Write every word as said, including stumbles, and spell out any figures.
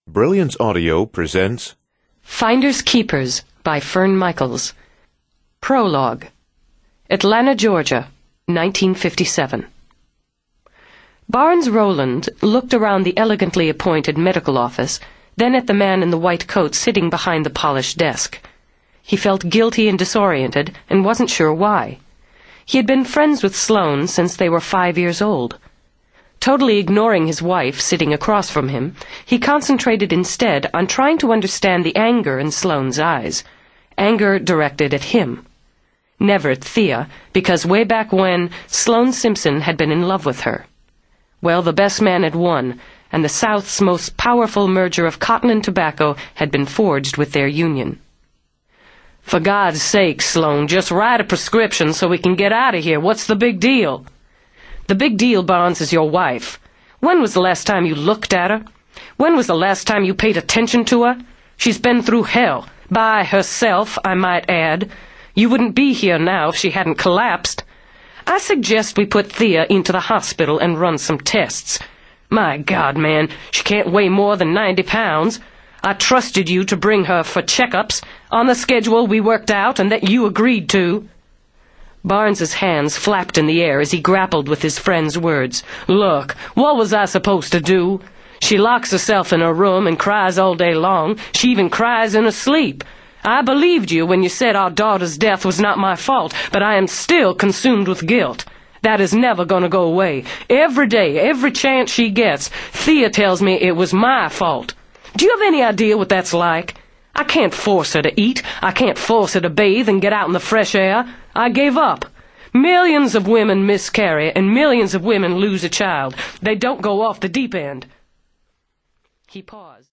Brilliance Audio presents Finders Keepers by Fern Michaels. Prologue. Atlanta, Georgia, nineteen fifty-seven. Barnes Rowland looked around the elegantly appointed medical office, then at the man in the white coat sitting behind the polished desk. He felt guilty and disoriented and wasn't sure why. He had been friends with Sloane since they were five years old. Totally ignoring his wife sitting across from him, he concentrated instead on trying to understand the anger in Sloane's eyes. Anger directed at him. Never at Thea, because way back when, Sloane Simpson had been in love with her. Well, the best man had won, and the South's most powerful merger of cotton and tobacco had been forged with their union. "For God's sake, Sloane, just write a prescription so we can get out of here. What's the big deal?" "The big deal, Barnes, is your wife. When was the last time you looked at her? When was the last time you paid attention to her? She's been through hell. By herself, I might add. You wouldn't be here now if she hadn't collapsed. I suggest we put Thea into the hospital and run some tests. My God, man, she can't weigh more than ninety pounds. I trusted you to bring her for checkups on the schedule we worked out and that you agreed to." Barnes's hands flapped in the air as he grappled with his friend's words. "Look, what was I supposed to do? She locks herself in her room and cries all day long. She even cries in her sleep. I believed you when you said our daughter's death was not my fault, but I am still consumed with guilt. That is never going to go away. Every day, every chance she gets, Thea tells me it was my fault. Do you have any idea what that's like? I can't force her to eat. I can't force her to bathe and get out in the fresh air. I gave up. Millions of women miscarry, and millions of women lose a child. They don't go off the deep end." He paused.